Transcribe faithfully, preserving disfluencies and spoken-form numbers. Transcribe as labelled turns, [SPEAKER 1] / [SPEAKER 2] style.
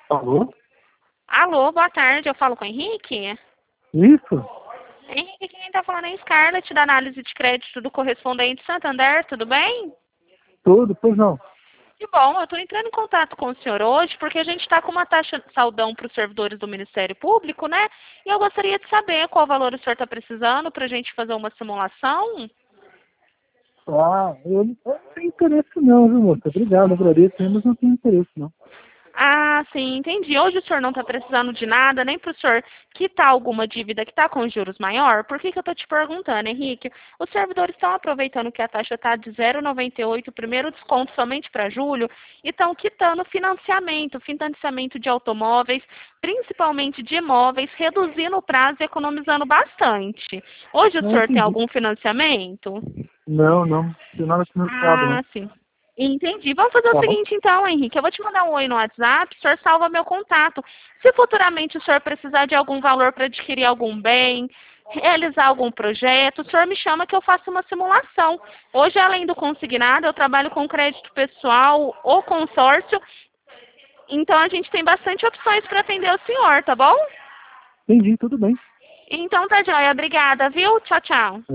[SPEAKER 1] Alô?
[SPEAKER 2] Alô, boa tarde, eu falo com o Henrique?
[SPEAKER 1] Isso?
[SPEAKER 2] Henrique, quem está falando é Scarlett, da análise de crédito do correspondente Santander, tudo bem?
[SPEAKER 1] Tudo? Pois não.
[SPEAKER 2] Que bom, eu estou entrando em contato com o senhor hoje porque a gente está com uma taxa saldão para os servidores do Ministério Público, né? E eu gostaria de saber qual valor o senhor está precisando para a gente fazer uma simulação.
[SPEAKER 1] Ah, eu não eu não tenho interesse não, viu, moça? Obrigado, agradeço, mas não tenho interesse não.
[SPEAKER 2] Ah, sim, entendi. Hoje o senhor não está precisando de nada, nem para o senhor quitar alguma dívida que está com juros maior? Por que que eu estou te perguntando, Henrique? Os servidores estão aproveitando que a taxa está de zero vírgula noventa e oito, o primeiro desconto somente para julho, e estão quitando financiamento, financiamento de automóveis, principalmente de imóveis, reduzindo o prazo e economizando bastante. Hoje o
[SPEAKER 1] Não
[SPEAKER 2] senhor tem
[SPEAKER 1] entendi.
[SPEAKER 2] algum financiamento?
[SPEAKER 1] Não, não. Não tenho nada financiado, não.
[SPEAKER 2] Ah, sim. Entendi. Vamos fazer o
[SPEAKER 1] Tá bom?
[SPEAKER 2] seguinte então, Henrique. Eu vou te mandar um oi no WhatsApp, o senhor salva meu contato. Se futuramente o senhor precisar de algum valor para adquirir algum bem, realizar algum projeto, o senhor me chama que eu faço uma simulação. Hoje, além do consignado, eu trabalho com crédito pessoal ou consórcio, então a gente tem bastante opções para atender o senhor, tá bom?
[SPEAKER 1] Entendi, tudo bem.
[SPEAKER 2] Então tá joia. Obrigada, viu? Tchau, tchau.